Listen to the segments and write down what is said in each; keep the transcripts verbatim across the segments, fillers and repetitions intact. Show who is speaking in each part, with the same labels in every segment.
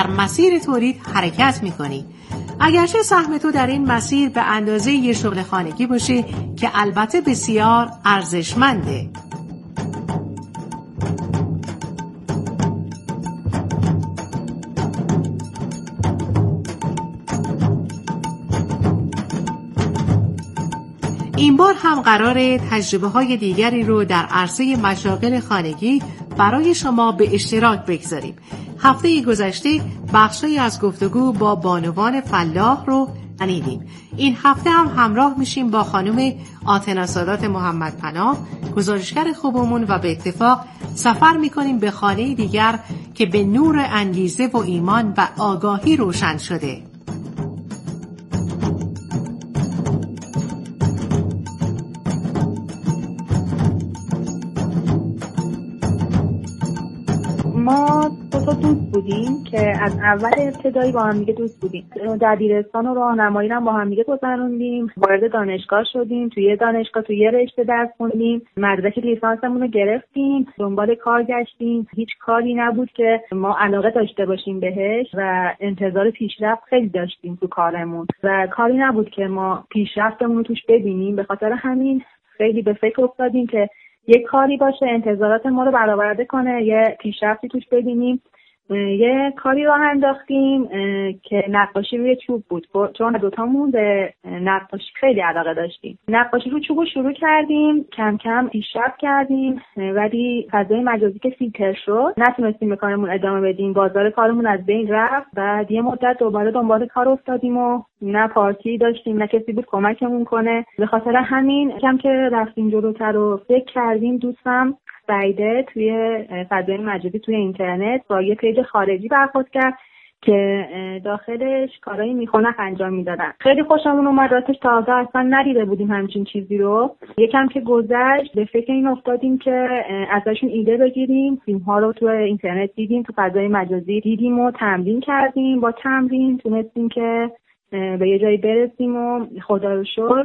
Speaker 1: در مسیر تولید حرکت می‌کنی. اگرچه سهم تو در این مسیر به اندازه یه شغل خانگی باشه که البته بسیار ارزشمنده. این بار هم قراره تجربه‌های دیگری رو در عرصه مشاغل خانگی برای شما به اشتراک بگذاریم. هفته گذشته بخشی از گفتگو با بانوان فلاح رو شنیدیم. این هفته هم همراه میشیم با خانم آتنا سادات محمد پناه، گزارشگر خوبمون، و به اتفاق سفر میکنیم به خانه دیگر که به نور انگیزه و ایمان و آگاهی روشن شده.
Speaker 2: ما دو تا دوست بودیم که از اول ابتدایی با هم دیگه دوست بودیم. در دبیرستان و راهنمایی هم با هم دیگه گذروندیم. وارد دانشگاه شدیم، توی دانشگاه توی رشته درس خوندیم. مدرک لیسانسمون رو گرفتیم، دنبال کار گشتیم. هیچ کاری نبود که ما علاقه داشته باشیم بهش و انتظار پیشرفت خیلی داشتیم تو کارمون و کاری نبود که ما پیشرفتمون رو توش ببینیم. به خاطر همین خیلی به فکر افتادیم که یه کاری باشه انتظارات ما رو برآورده کنه، یه پیشرفتی توش ببینیم. یه کاری راه انداختیم که نقاشی روی چوب بود، چون دوتامون به نقاشی خیلی علاقه داشتیم. نقاشی روی چوب رو شروع کردیم، کم کم پیشرفت کردیم، ولی فضای مجازی که فیلتر شد نتونستیم به کارمون ادامه بدیم. بازار کارمون از بین رفت. بعد یه مدت دوباره دنبال کار افتادیم و نه پارتی داشتیم نه کسی بود کمکمون کنه. به خاطر همین کم که رفتیم جلوتر و فکر کردیم، دوستم سعیده توی فضای مجازی توی اینترنت با یه پیج خارجی برخورد کرد که داخلش کارهای میخونخ انجام میدادن. خیلی خوشمون اومد، راستش تازه اصلا ندیده بودیم همچین چیزی رو. یکم که گذشت به فکر این افتادیم که ازشون ایده بگیریم. فیلم ها رو توی اینترنت دیدیم، تو فضای مجازی دیدیم و تمرین کردیم. با تمرین تونستیم که به یه جایی برسیم و خدا رو شکر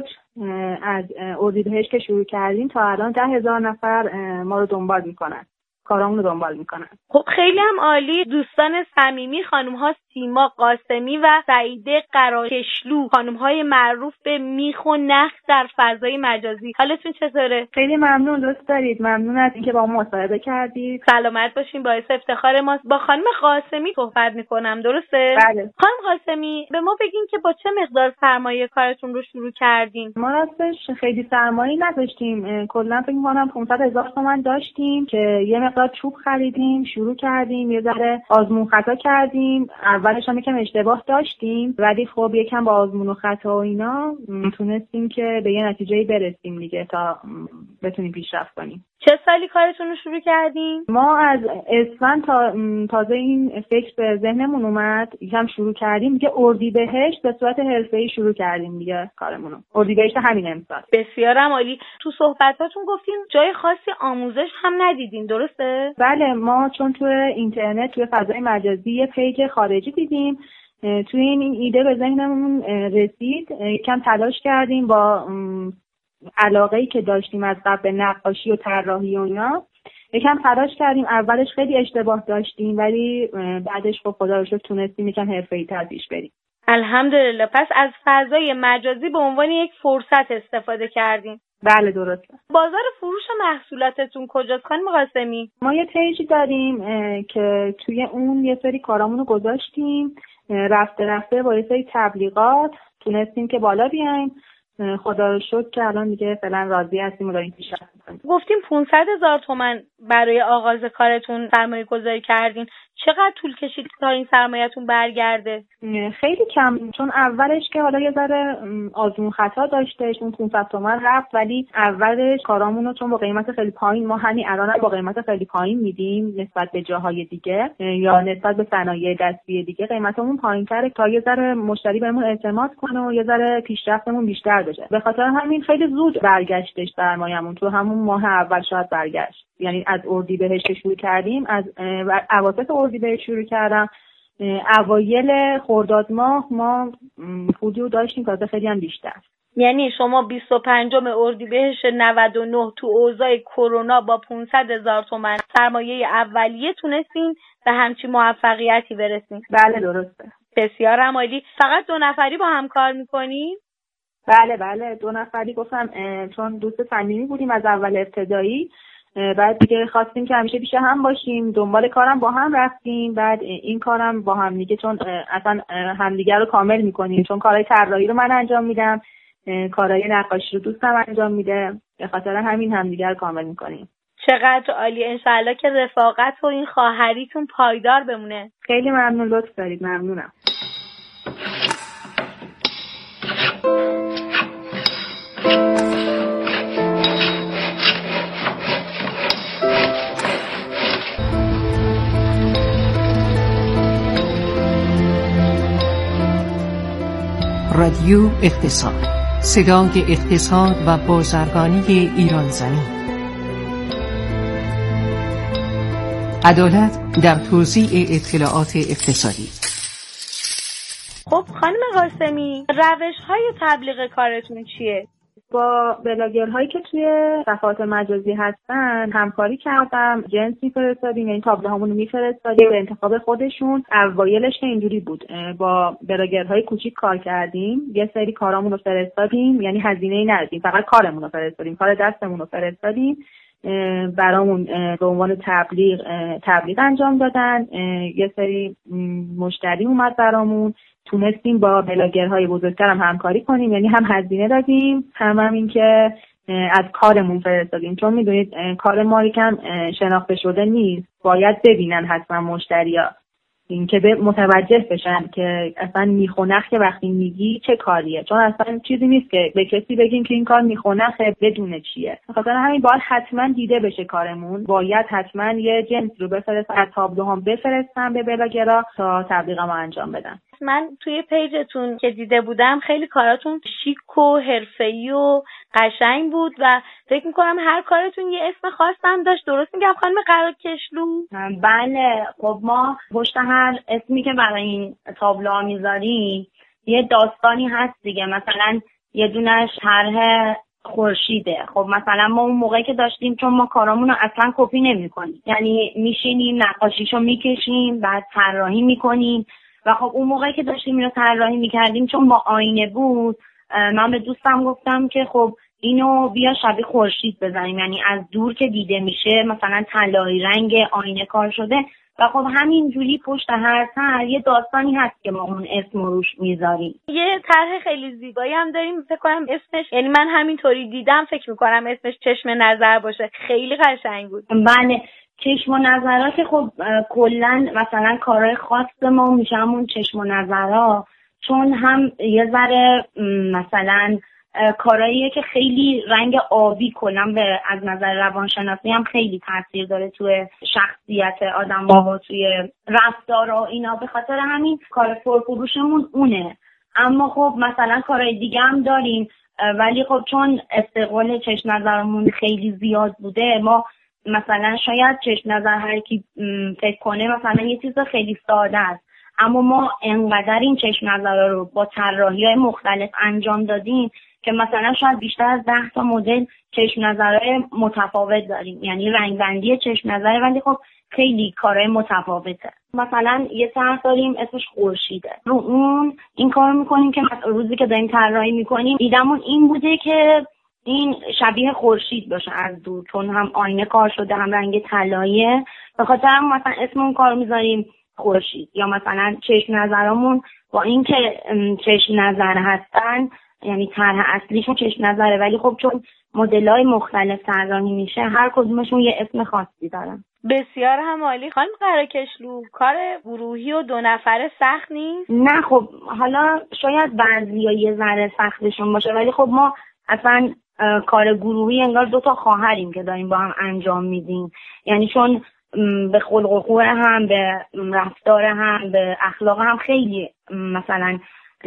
Speaker 2: از اردیبهشت که شروع کردیم تا الان ده هزار نفر ما رو دنبال میکنن، کارامون رو دنبال میکنن.
Speaker 3: خب خیلی هم عالی. دوستان صمیمی خانم ها سیما قاسمی و سعیده قراشلو، خانم های معروف به میخ و نخ در فضای مجازی، حالتون چطوره؟
Speaker 2: خیلی ممنون، دوست دارید. ممنون از اینکه با ما مصاحبه کردید.
Speaker 3: سلامت باشین، باعث افتخار ماست. با خانم قاسمی صحبت میکنم، درسته؟
Speaker 2: بله.
Speaker 3: خانم قاسمی به ما بگین که با چه مقدار سرمایه کارتون رو شروع کردین؟
Speaker 2: ما راستش خیلی سرمایه نداشتیم، کلا فکر می‌کنم پانصد هزار تومان داشتیم که یه مقدار چوب خریدیم، شروع کردیم، یه ذره آزمون خطا کردیم. اولش هم یکم اشتباه داشتیم، ولی خب یکم با آزمون و خطا و اینا تونستیم که به یه نتیجه‌ای برسیم دیگه تا بتونیم پیشرفت کنیم.
Speaker 3: چه سالی کارتون رو شروع کردین؟
Speaker 2: ما از اسفند تا تازه این فکر به ذهنمون اومد، یکم شروع کردیم دیگه. اردیبهشت به صورت حرفه‌ای شروع کردیم دیگه کارمون رو. اردیبهشت همین امسال.
Speaker 3: بسیار عالی. تو صحبتاتون گفتین جای خاصی آموزش هم ندیدین، درسته؟
Speaker 2: بله، ما چون تو اینترنت توی فضای مجازی یه پیج خارجی دیدیم، توی این ایده به ذهنمون رسید، یکم تلاش کردیم با علاقه‌ای که داشتیم از قبل به نقاشی و طراحی و اینا، یکم تلاش کردیم. اولش خیلی اشتباه داشتیم ولی بعدش خب خدا رو شکر تونستیم یکم حرفه‌ای‌تر پیش بریم.
Speaker 3: الحمدلله. پس از فضای مجازی به عنوان یک فرصت استفاده کردیم.
Speaker 2: بله درسته.
Speaker 3: بازار فروش محصولاتتون کجاست خانم قاسمی؟
Speaker 2: ما یه پیجی داریم که توی اون یه سری کارامون رو گذاشتیم، رفته رفته با یه سری تبلیغات تونستیم که بالا بیایم. خدا رو شکر که الان دیگه فعلا راضی هستیم و داریم پیشرفت می‌کنیم.
Speaker 3: گفتیم پانصد هزار تومان برای آغاز کارتون سرمایه گذاری کردین. چقدر طول کشید تا این سرمایه‌تون برگرده؟
Speaker 2: خیلی کم، چون اولش که حالا یه ذره آزمون خطا داشتش، اون پانصد تومان رفت، ولی اولش کارامون رو چون با قیمت خیلی پایین، ما همین الان با قیمت خیلی پایین میدیم نسبت به جاهای دیگه یا نسبت به صنایع دستی دیگه، قیمتمون پایین‌تره تا یه ذره مشتری بهمون اعتماد کنه و یه ذره پیشرفتمون بیشتر بشه. به خاطر همین خیلی زود برگشتش سرمایه‌مون، تو همون ماه اول شاید برگشت. یعنی از اردیبهشت شروع کردیم، از اواسط اردیبهشت شروع کردم، اوایل خرداد ماه ما پولی رو داشتیم، تازه خیلی هم بیشتر.
Speaker 3: یعنی شما بیست و پنجم اردیبهشت نود و نه تو اوضاع کرونا با پانصد هزار تومان سرمایه اولیه تونستین به همچین موفقیتی برسین؟
Speaker 2: بله درسته.
Speaker 3: بسیار عالی. فقط دو نفری با هم کار میکنین؟
Speaker 2: بله بله دو نفری. گفتم چون دوست صمیمی بودیم از اول ابتدایی، بعد دیگه خواستیم که همیشه پیش هم باشیم، دنبال کارم با هم رفتیم. بعد این کارم با هم دیگه چون اصلا همدیگه رو کامل میکنیم، چون کارهای طراحی رو من انجام میدم، کارهای نقاشی رو دوستم انجام میده، به خاطر همین همدیگه رو کامل میکنیم.
Speaker 3: چقدر عالی. انشالله که رفاقت و این خواهریتون پایدار بمونه.
Speaker 2: خیلی ممنون، لطف دارید. ممنونم.
Speaker 1: رادیو اقتصاد، صدای اقتصاد و بازرگانی ایران زمین. عدالت در توزیع اطلاعات اقتصادی.
Speaker 3: خب خانم قاسمی، روش‌های تبلیغ کارتون چیه؟
Speaker 2: با بلاگرهایی که توی صفحات مجازی هستن همکاری کردم، جنس میفرستادیم، یعنی تابلوهامون رو میفرستادیم به انتخاب خودشون. اوایلش اینجوری بود، با بلاگرهای کوچیک کار کردیم، یه سری کارامون رو فرستادیم، یعنی هزینه‌ای ندادیم، فقط کارمون رو فرستادیم، کار دستمون رو فرستادیم، برامون به عنوان تبلیغ تبلیغ انجام دادن. یه سری مشتری اومد برامون، تونستیم با بلاگرهای بزرگتر هم همکاری کنیم، یعنی هم هزینه دادیم، هم هم این که از کارمون فرستادیم، چون میدونید کار ما یکم شناخته شده نیست، باید ببینن حتما مشتریا، این که متوجه بشن که اصلا میخونخ که وقتی میگی چه کاریه، چون اصلا چیزی نیست که به کسی بگیم که این کار میخونخه بدونه چیه. بخاطر همین باید حتما دیده بشه کارمون، باید حتما یه جنس رو بفرستن، از تابلوهام بفرستن به بلاگرها تا تبلیغمو انجام بدن.
Speaker 3: من توی پیجتون که دیده بودم خیلی کاراتون شیک و حرفه‌ای و قشنگ بود و فکر میکنم هر کارتون یه اسم خاص هم داشت. درست میگم خانم قراکشلو؟
Speaker 4: بله. خب ما پشت هر اسمی که برای این تابلوها میذاریم یه داستانی هست دیگه. مثلا یه دونش طرح خورشیده. خب مثلا ما اون موقعی که داشتیم، چون ما کارامون رو اصلا کپی نمی‌کنیم، یعنی میشینیم نقاشیشو میکشیم، بعد طراحی میکنیم و خب اون موقعی که داشتیم اینو طراحی میکردیم چون با آینه بود، من به دوستم گفتم که خب اینو بیا شبیه خورشید بزنیم، یعنی از دور که دیده میشه مثلا طلایی رنگ آینه کار شده و خب همینجوری پشت هر طرح یه داستانی هست که ما اون اسم روش میذاریم.
Speaker 3: یه طرح خیلی زیبایی هم داریم، فکر کنم اسمش، یعنی من همینطوری دیدم فکر میکنم اسمش چشم نظر باشه. خیلی قشنگ بود.
Speaker 4: بله، چشم و نظرها که خب کلا مثلا کارهای خاص ما میشه همون چشم و نظرها، چون هم یه ذره مثلا کارهاییه که خیلی رنگ آبی کلا به از نظر روانشناسی هم خیلی تاثیر داره توی شخصیت آدم‌ها و توی رفتار و اینا، به خاطر همین کار پرفروشمون اونه. اما خب مثلا کارهای دیگه هم داریم، ولی خب چون استقبال چشم نظرمون خیلی زیاد بوده، ما مثلا شاید چشم نظر هر کی فکر کنه مثلا یه چیز خیلی ساده است، اما ما انقدر این چشم نظرها رو با طراحی‌های مختلف انجام دادیم که مثلا شاید بیشتر از ده تا مدل چشم نظرهای متفاوت داریم، یعنی رنگبندی چشم نظره، ولی خب خیلی کارهای متفاوته. مثلا یه طرح داریم اسمش خورشیده، رو اون این کارو میکنیم که روزی که داریم طراحی میکنیم دیدمون این بوده که این شبیه خورشید باشه از دور، چون هم آینه کار شده هم رنگ طلاییه، به خاطر هم مثلا اسم اون کارو میذاریم خورشید. یا مثلا چشم نظرامون با این که چشم نظر هستن، یعنی طرح اصلیشون چشم نظره، ولی خب چون مدل‌های مختلف طراحی میشه هر کدومشون یه اسم خاصی دارن.
Speaker 3: بسیار هم عالی. خانم قراکشلو، کار گروهی و دو نفره سخت نیست؟
Speaker 4: نه خب حالا شاید بعضیا یه ذره سختشون باشه، ولی خب ما اصلا کار گروهی انگار دو تا خواهریم که داریم با هم انجام میدیم، یعنی چون به خلق و خو هم، به رفتار هم، به اخلاق هم خیلی مثلا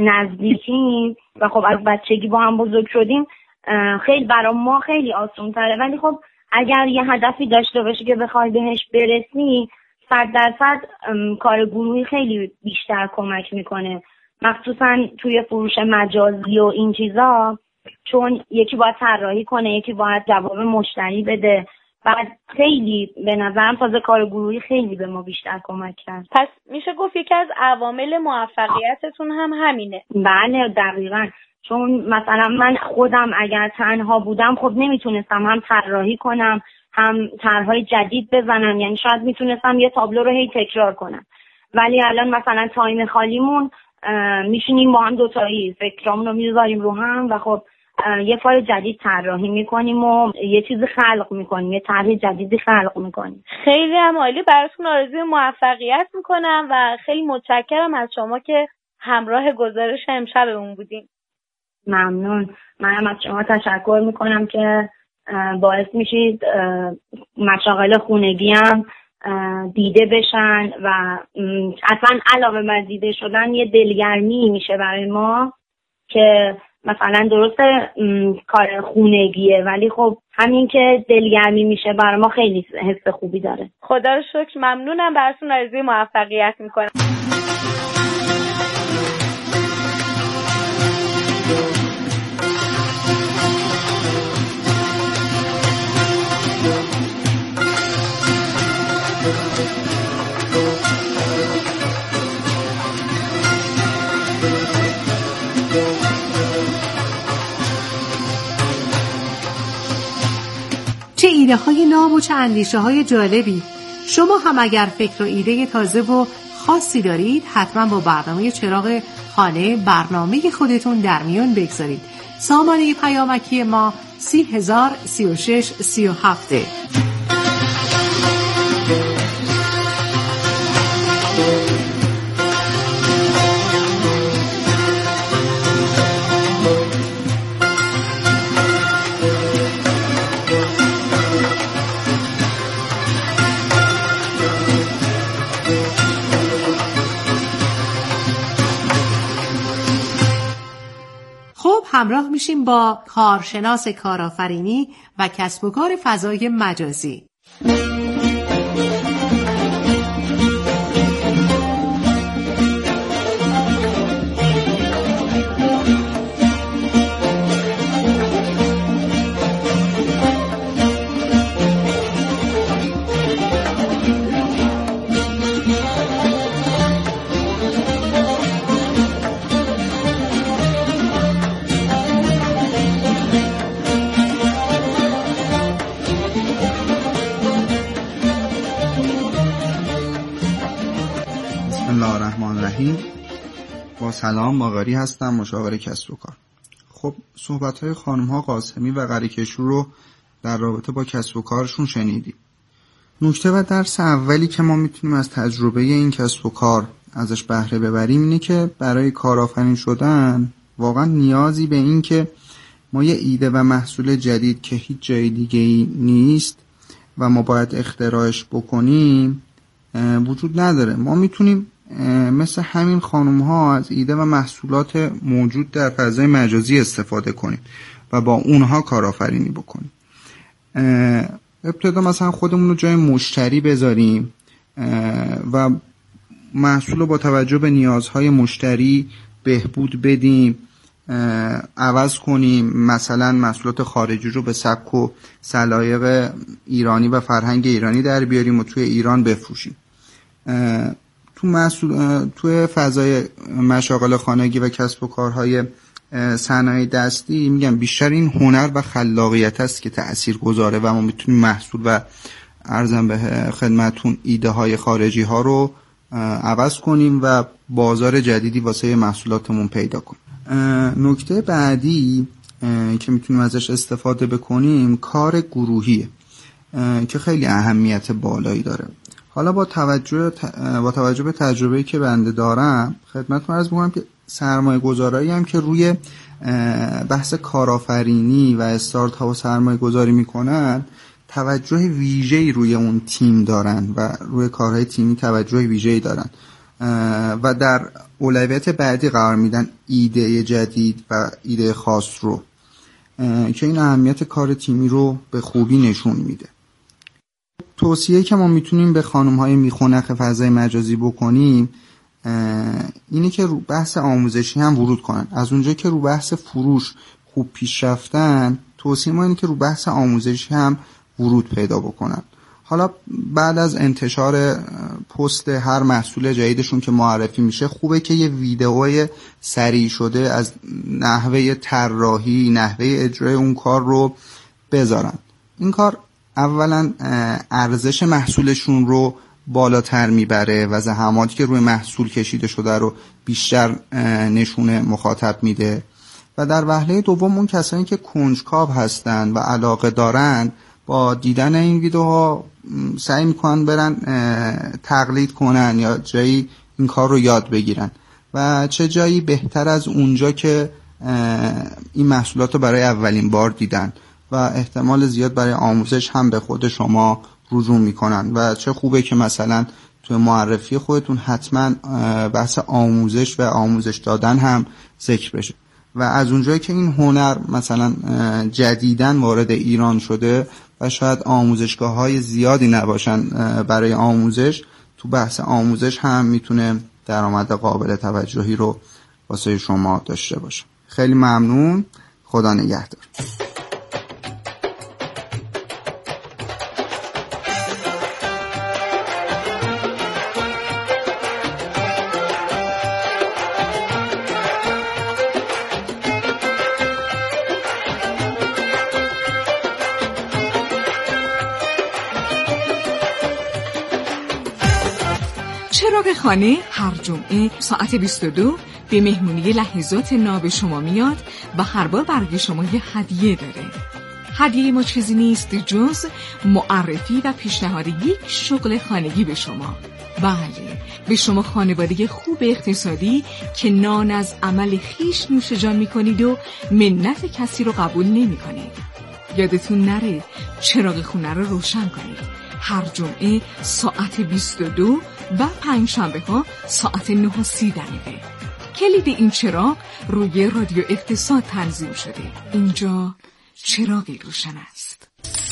Speaker 4: نزدیکیم و خب از بچگی با هم بزرگ شدیم، خیلی برای ما خیلی آسان تره. ولی خب اگر یه هدفی داشته باشی که بخوای بهش برسی، صد درصد کار گروهی خیلی بیشتر کمک میکنه، مخصوصا توی فروش مجازی و این چیزا، چون یکی باید طراحی کنه، یکی باید جواب مشتری بده، بعد خیلی به نظرم تازه کار گروهی خیلی به ما بیشتر کمک کرد.
Speaker 3: پس میشه گفت یکی از عوامل موفقیتتون هم همینه.
Speaker 4: بله دقیقاً، چون مثلا من خودم اگر تنها بودم خب نمیتونستم هم طراحی کنم هم طرحهای جدید بزنم، یعنی شاید میتونستم یه تابلو رو هی تکرار کنم، ولی الان مثلا تایم خالیمون میشینیم با هم دوتایی فکرامون رو میذاریم رو هم و خب یه کار جدید طراحی میکنیم و یه چیزی خلق میکنیم، یه طرح جدیدی خلق میکنیم.
Speaker 3: خیلی هم عالی، براتون آرزوی موفقیت میکنم و خیلی متشکرم از شما که همراه گزارش امشبمون بودیم.
Speaker 4: ممنون. منم از شما تشکر میکنم که باعث میشید مشاغل خونگی هم دیده بشن و اصلا علاوه بر دیده شدن یه دلگرمی میشه برای ما که مثلا درسته کار خونگیه ولی خب همین که دلگرمی میشه برای ما خیلی حس خوبی داره.
Speaker 3: خدا رو شکر. ممنونم، براتون آرزوی موفقیت میکنم.
Speaker 1: چه ایده های ناب و چه اندیشه های جالبی. شما هم اگر فکر و ایده تازه و خاصی دارید حتما با برنامه چراغ خانه برنامه خودتون در میون بگذارید. سامانه پیامکی ما سی هزار سی و شش سی و هفت. همراه میشیم با کارشناس کارآفرینی و کسب و کار فضای مجازی.
Speaker 5: با سلام، ماغاری هستم، مشاور کسب و کار. خب صحبت‌های خانم‌ها قاسمی و قریکشور رو در رابطه با کسب و کارشون شنیدیم. نکته و درس اولی که ما میتونیم از تجربه این کسب و کار ازش بهره ببریم اینه که برای کارآفرین شدن واقعا نیازی به این که ما یه ایده و محصول جدید که هیچ جای دیگه‌ای نیست و ما باید اختراعش بکنیم وجود نداره. ما میتونیم مثل همین خانم ها از ایده و محصولات موجود در فضای مجازی استفاده کنیم و با اونها کارآفرینی بکنیم. ابتدا مثلا خودمون رو جای مشتری بذاریم و محصول رو با توجه به نیازهای مشتری بهبود بدیم، عوض کنیم، مثلا محصولات خارجی رو به سبک و سلایق ایرانی و فرهنگ ایرانی در بیاریم و توی ایران بفروشیم. تو مسئول تو فضای مشاغل خانگی و کسب و کارهای صنایع دستی میگم بیشتر این هنر و خلاقیت است که تأثیر گذاره و ما میتونیم محصول و ارزم به خدمتون ایده های خارجی ها رو عوض کنیم و بازار جدیدی واسه محصولاتمون پیدا کنیم. نکته بعدی که میتونیم ازش استفاده بکنیم کار گروهیه که خیلی اهمیت بالایی داره. حالا با توجه با توجه به تجربه‌ای که بنده دارم خدمتتون عرض می‌کنم که سرمایه‌گذارایی هم که روی بحث کارآفرینی و استارتاپ سرمایه‌گذاری میکنن توجه ویژه‌ای روی اون تیم دارن و روی کارهای تیمی توجه ویژه‌ای دارن و در اولویت بعدی قرار میدن ایده جدید و ایده خاص رو که این اهمیت کار تیمی رو به خوبی نشون میده. توصیه‌ای که ما میتونیم به خانم‌های میخونخ فضای مجازی بکنیم اینه که رو بحث آموزشی هم ورود کنن. از اونجا که رو بحث فروش خوب پیش رفتن، توصیه ما اینه که رو بحث آموزشی هم ورود پیدا بکنن. حالا بعد از انتشار پست هر محصول جدیدشون که معرفی میشه، خوبه که یه ویدئوی سریع شده از نحوه طراحی، نحوه اجرای اون کار رو بذارن. این کار اولا ارزش محصولشون رو بالاتر میبره و زحماتی که روی محصول کشیده شده رو بیشتر نشون مخاطب میده و در وهله دوم اون کسانی که کنجکاو هستن و علاقه دارن با دیدن این ویدیوها سعی میکنن برن تقلید کنن یا جایی این کار رو یاد بگیرن و چه جایی بهتر از اونجا که این محصولات رو برای اولین بار دیدن و احتمال زیاد برای آموزش هم به خود شما رجوع میکنن و چه خوبه که مثلا توی معرفی خودتون حتما بحث آموزش و آموزش دادن هم ذکر بشه و از اونجایی که این هنر مثلا جدیداً وارد ایران شده و شاید آموزشگاه های زیادی نباشن برای آموزش، تو بحث آموزش هم میتونه درآمد قابل توجهی رو واسه شما داشته باشه. خیلی ممنون، خدا نگهدار.
Speaker 6: چراغ خانه هر جمعه ساعت بیست و دو به مهمونی لحظات ناب شما میاد و هر بار برای شما یه هدیه داره. هدیه ما چیزی نیست جز معرفی و پیشنهاد یک شغل خانگی به شما. بله، به شما خانواده خوب اقتصادی که نان از عمل خیش نوش جان میکنید و منت کسی رو قبول نمیکنید. یادتون نره چراغ خونه رو روشن کنید. هر جمعه ساعت بیست و دو و پنج شنبه ها ساعت نه و سی دقیقه. کلید این چراغ روی رادیو اقتصاد تنظیم شده. اینجا چراغی روشن است.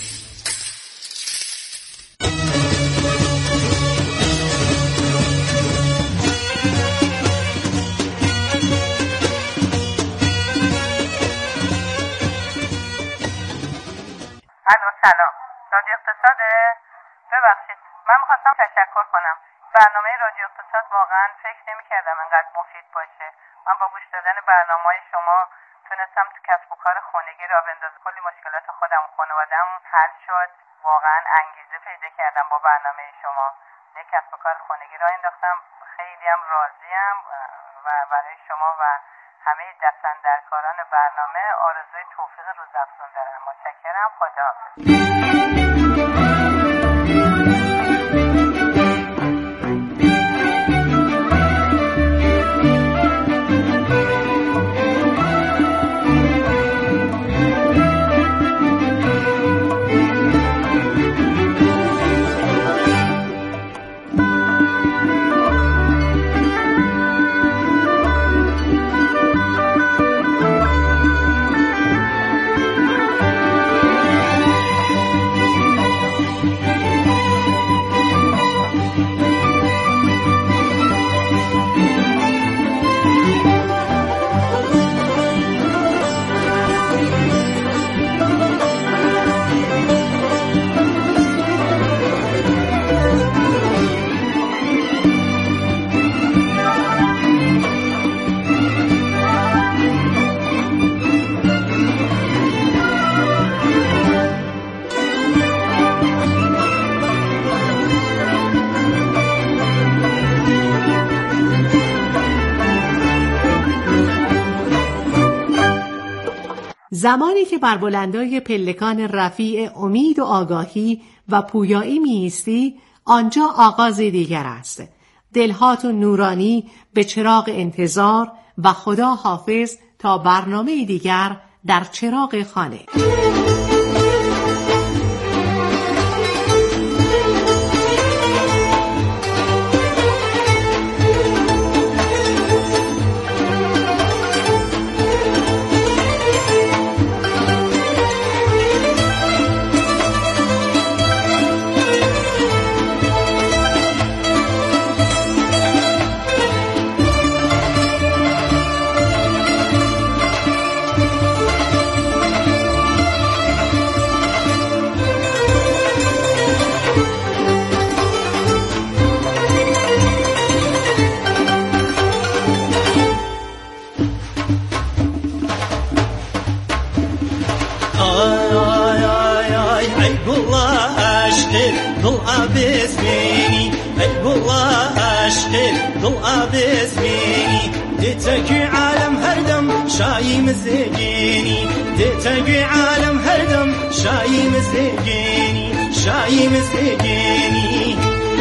Speaker 7: الو سلام، رادیو اقتصاده؟ ببخشید، من میخواستم تشکر کنم. برنامه رادیو اقتصاد واقعا فکر نمی‌کردم انقدر مفید باشه. من با گوش دادن برنامه‌های شما تونستم تو کسب و کار خانگی راه بندازم. کلی مشکلات خودم و خانواده‌ام حل شد. واقعا انگیزه پیدا کردم با برنامه شما. یک کسب و کار خانگی راه انداختم. خیلی هم راضیم و برای شما و همه دست‌اندرکاران برنامه آرزوی توفیق روزافزون دارم. متشکرم. خداحافظ.
Speaker 1: زمانی که بر بلندای پلکان رفیع امید و آگاهی و پویایی می ایستی، آنجا آغاز دیگر است. دلهاتون نورانی به چراغ انتظار و خدا حافظ تا برنامه دیگر در چراغ خانه.
Speaker 8: دل عبز بینی ای والله عشق دل عبز بینی دیتگی عالم هر دم شایی مزگینی دیتگی عالم هر دم شایی مزگینی شایی مزگینی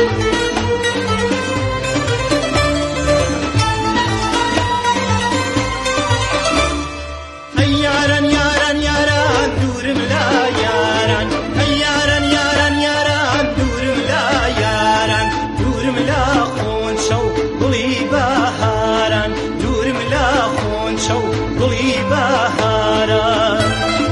Speaker 8: یاران یاران یاران دورم لا یاران یاران یاران یاران دورم لا یاران دورم لا خون شو بلی بهاران دورم لا خون شو بلی بهاران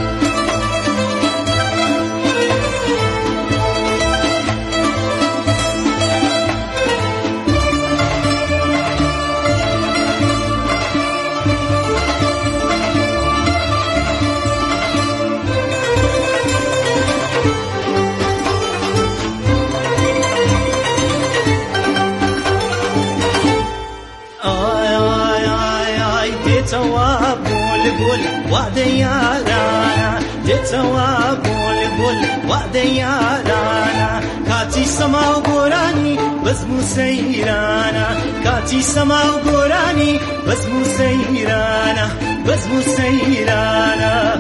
Speaker 8: وعد یارانا دتوا بول بول وعد یارانا کاتی سما و گورانی بزمو سیرانا کاتی سما و گورانی بزمو سیرانا بزمو سیرانا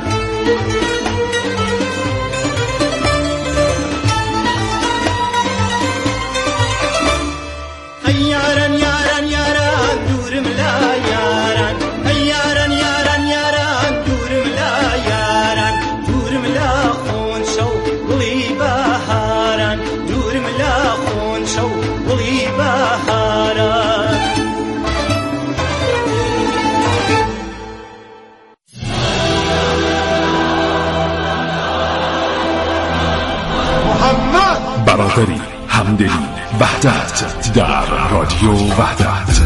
Speaker 8: یاران یاران یاران دورم لا یاران یاران یاران یاران دورم لا یاران دورم لا خون شو بلی بهاران دورم لا خون شو بلی بهاران
Speaker 9: محمد برادری همدلی وحدت در رادیو وحدت.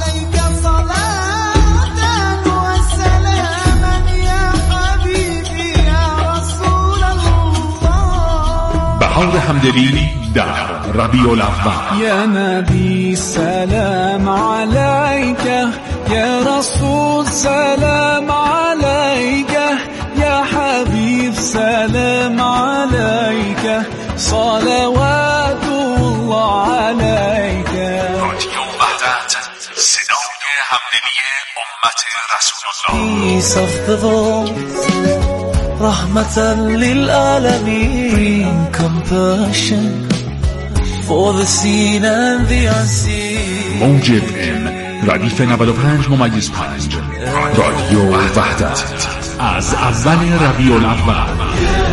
Speaker 9: بهار همدلی در ربیع الاول.
Speaker 10: یا نبی سلام علیک، یا رسول سلام علیک، یا حبیب سلام علیک، صلوات الله علیک.
Speaker 9: رادیو وحدت، صدای همدلی امت رسول الله.
Speaker 10: Peace of the world, رحمة للعالمين. Bring compassion for the seen and the unseen.
Speaker 9: موج اف ام ردیف نود و پنج ممیز پنج رادیو وحدت از اول ربیع الاول.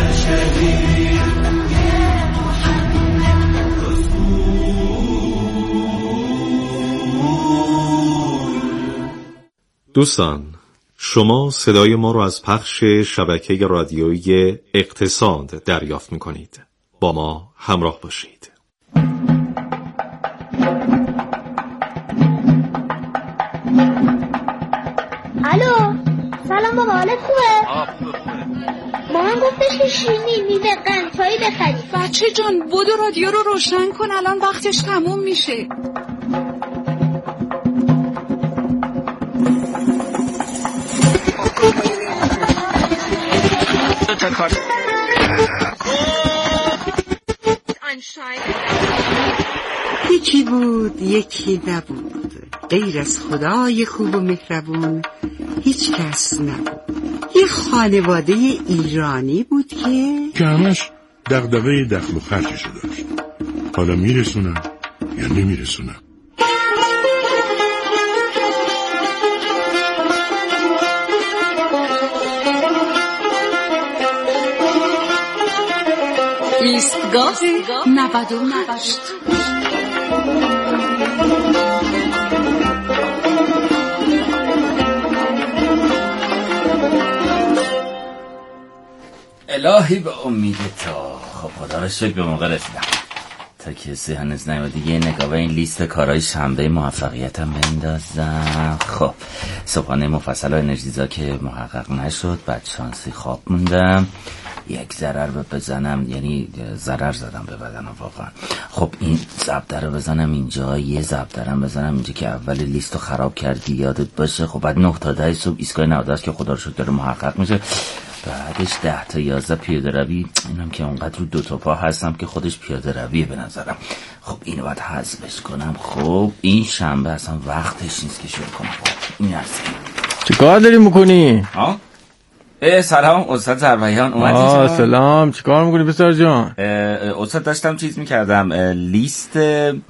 Speaker 11: دوستان، شما صدای ما رو از پخش شبکه رادیویی اقتصاد دریافت می‌کنید. با ما همراه باشید.
Speaker 12: الو، سلام بابا، حالت خوبه؟ آه خوبه خوبه. مامان گفتش که شیرینی میوه قند چایی بخری.
Speaker 6: بچه جان بودو رادیو رو روشن کن، الان وقتش تموم میشه.
Speaker 13: یکی بود یکی نبود، غیر از خدای خوب و مهربون هیچ کس نبود. یه خانواده ایرانی بود که
Speaker 14: که همش دغدغه دخل و خرجشو داشت. حالا میرسونم یا نمیرسونم.
Speaker 6: ایستگاه نود و هشت.
Speaker 15: الهی به امید تا. خب خدا رو شکر به موقع رسیدم. تا کسی هنوز نیومده یه نگاه به این لیست کارهای شنبه موفقیتم بندازم. خب صبحانه مفصل و انرژیزا که محقق نشد، بعد شانسی خواب موندم، یک ضرر بزنم، یعنی ضرر زدم به بدنم واقعا. خب این ضبط رو بزنم اینجا، یه ضبط رو بزنم اینجا که اول لیست رو خراب کردی یادت باشه. خب بعد نه تا ده صبح ایستگاه نود که خدا رو شکر داره محقق میشه، بعدش ده تا یازده پیاده روی. اینم که اونقدر رو دو تا پا هستم که خودش پیاده رویه به نظرم. خب اینو باید حذفش کنم. خب این شنبه اصلا وقتش نیست که شروع کنم. این هست.
Speaker 16: چه کار داری میکنی؟
Speaker 15: ها؟ اه سلام استاد زربیان اومدی؟
Speaker 16: آه سلام، چه کار میکنی پسر جان؟
Speaker 15: استاد داشتم چیز میکردم، لیست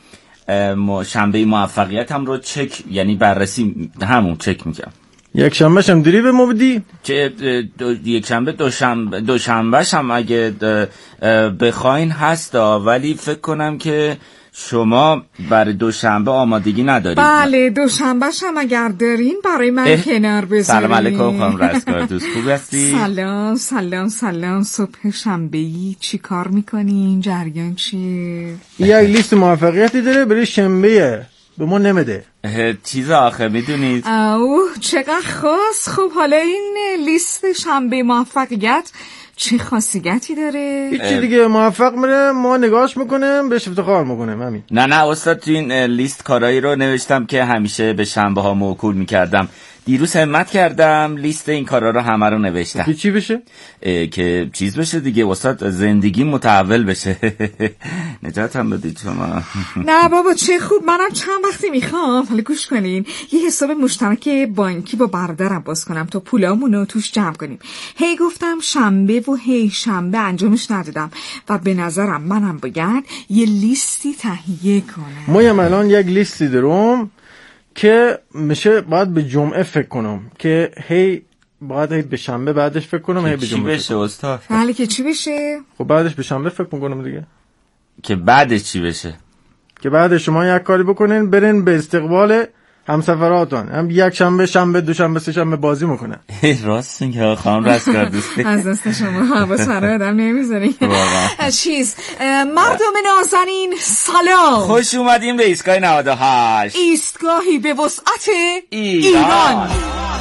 Speaker 15: شنبه موفقیتم رو چک، یعنی بررسی همون چک میکردم.
Speaker 16: یک شنبه شم دری به ما بدی؟
Speaker 15: چه یک شنبه دو شنبه دو شنبه شم اگه بخواین هستا، ولی فکر کنم که شما برای دوشنبه آمادگی ندارید.
Speaker 6: بله دوشنبه شم اگر دارین برای من کنار بذارین.
Speaker 15: سلام علیکم خانم رستگار، دوست خوب هستی؟
Speaker 6: سلام سلام سلام. صبح شنبه‌ای چی کار میکنین؟ جریان چیه؟
Speaker 16: یک لیست موفقیتی داره برای شنبه، به ما نمیده.
Speaker 15: چیز آخه میدونید؟
Speaker 6: اوه چقدر خاص. خب حالا این لیست شنبه موفقیت چه خاصیتی داره؟
Speaker 16: هیچی دیگه، موفق میره ما نگاهش میکنیم بهش افتخار میکنیم همین.
Speaker 15: نه نه استاد، تو این لیست کارایی رو نوشتم که همیشه به شنبه ها موکول میکردم. دیروز همت کردم لیست این کارا رو همه رو نوشتم.
Speaker 16: که چی بشه؟
Speaker 15: که چیز بشه دیگه استاد، زندگی متحول بشه. نجات هم بدید شما.
Speaker 6: نه بابا چه خوب، منم چند وقتی میخوام. حالا گوش کنین، یه حساب مشترک بانکی با برادرم باز کنم تا پولامونو توش جمع کنیم. هی گفتم شنبه و هی شنبه انجامش ندادم و به نظرم منم باید یه لیستی تهیه کنم.
Speaker 16: ما هم الان یک لیستی دارم که میشه باید به جمعه فکر کنم که هی باید هی به شنبه بعدش فکر کنم هی به جمعه
Speaker 15: چی بشه استاد؟
Speaker 6: بله که چی بشه؟
Speaker 16: خب بعدش به شنبه فکر میکنم دیگه.
Speaker 15: که بعدش چی بشه؟
Speaker 16: که بعد شما یک کاری بکنین، برین به استقبال همسفراتون، هم یک شنبه شنبه دوشنبه سه شنبه بازی میکنن.
Speaker 15: راست میگه خانم رستگار دوستی.
Speaker 6: از دست شما حواس برای آدم نمیذارین. چیز مردم نازنین سلام،
Speaker 15: خوش اومدیم به ایستگاه نود و هشت،
Speaker 6: ایستگاهی به وسعت
Speaker 15: ایران, ایران.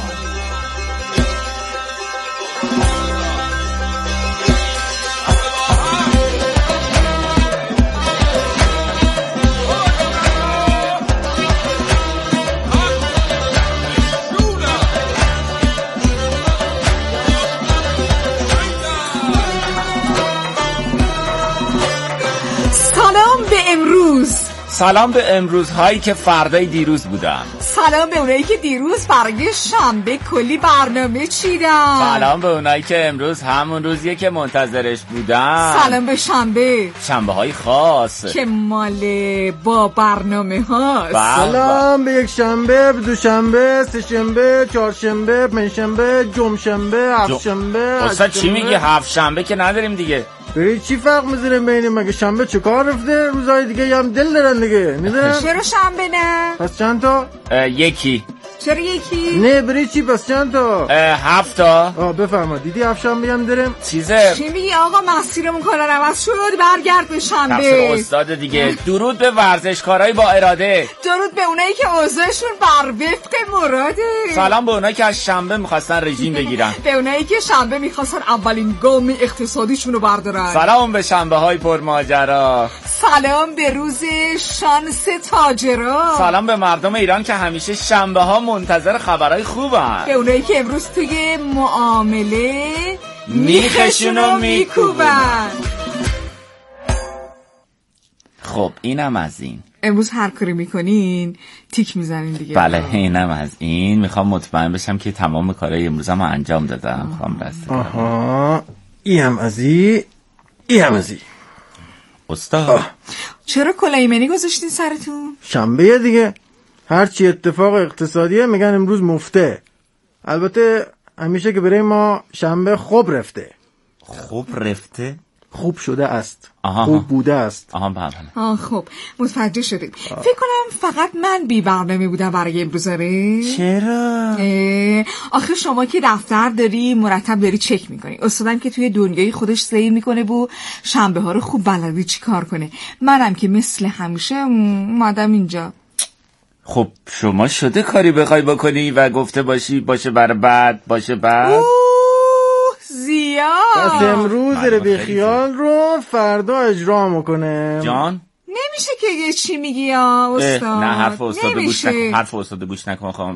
Speaker 15: سلام به امروز هایی که فردای دیروز بودن.
Speaker 6: سلام به اونایی که دیروز برای شنبه کلی برنامه چیدن.
Speaker 15: سلام به اونایی که امروز همون روزیه که منتظرش بودن.
Speaker 6: سلام به شنبه،
Speaker 15: شنبه های خاص
Speaker 6: که مال با برنامه هاست.
Speaker 16: سلام به یک شنبه، به دو شنبه، سه شنبه، چهار شنبه، پنج شنبه، جمعه شنبه، هفت شنبه.
Speaker 15: اصلا چی میگی؟ هفت شنبه که نداریم دیگه.
Speaker 16: بری چی فرق میذاره بین مگه شنبه چه کار رفته؟ روزهای دیگه هم دل دارن دیگه، میدونم.
Speaker 6: چرا شنبه نه؟
Speaker 16: پس چند تا؟
Speaker 15: یکی.
Speaker 6: چرا یکی؟
Speaker 16: نه بری چی پس چند تا؟
Speaker 15: هفت تا.
Speaker 16: آه بفرما، دیدی هفت شنبه هم داریم.
Speaker 15: چیزه
Speaker 6: چی میگی آقا؟ مسیرمون کلا عوض شد، برگرد به شنبه.
Speaker 15: تقصیر استاد دیگه. درود به ورزشکارای با اراده.
Speaker 6: درود به اونایی که اوضاعشون بر وفق مراده.
Speaker 15: سلام به اونایی که از شنبه میخواستن رژیم بگیرن.
Speaker 6: به اونایی که شنبه میخواستن اولین گام اقتصادیشون رو بردارن.
Speaker 15: سلام به شنبه های پرماجرا.
Speaker 6: سلام به روز شانس تاجرا.
Speaker 15: سلام به مردم ایران که همیشه شنبه ها منتظر خبرهای خوبن.
Speaker 6: به اونایی که امروز توی معامله
Speaker 15: میخشونو میکوبن. خب اینم از این.
Speaker 6: امروز هر کاری میکنین تیک میزنین دیگه.
Speaker 15: بله اینم از این. میخوام مطمئن بشم که تمام کارهای امروزم انجام دادم. خواهم رسته.
Speaker 16: آها اینم از این، اینم از این.
Speaker 15: استاد
Speaker 6: چرا کلاه ایمنی گذاشتین سرتون؟
Speaker 16: شنبه دیگه، هرچی اتفاق اقتصادیه میگن امروز مفته. البته همیشه که برای ما شنبه خوب رفته.
Speaker 15: خوب رفته؟
Speaker 16: خوب شده است.
Speaker 15: آها.
Speaker 16: خوب بوده است.
Speaker 15: آها بله.
Speaker 6: آه خب متوجه شدیم. آه. فکر کنم فقط من بی برنامه بودم برای امروز. آره
Speaker 15: چرا؟
Speaker 6: آخه شما که دفتر داری مرتب داری چک میکنی، استادم که توی دنیای خودش سیر میکنه و شنبه ها رو خوب بلدی چی کار کنه، منم که مثل همیشه اومدم اینجا.
Speaker 15: خب شما شده کاری بخوای بکنی و گفته باشی باشه بر بعد باشه بعد
Speaker 6: زیاد.
Speaker 16: پس امروز رو بی خیال رو فردا اجرا میکنه.
Speaker 15: جان
Speaker 6: نمیشه که یه چی میگی یا استاد؟
Speaker 15: نه حرف استاد گوش نکن، حرف استاد گوش نکن خواهم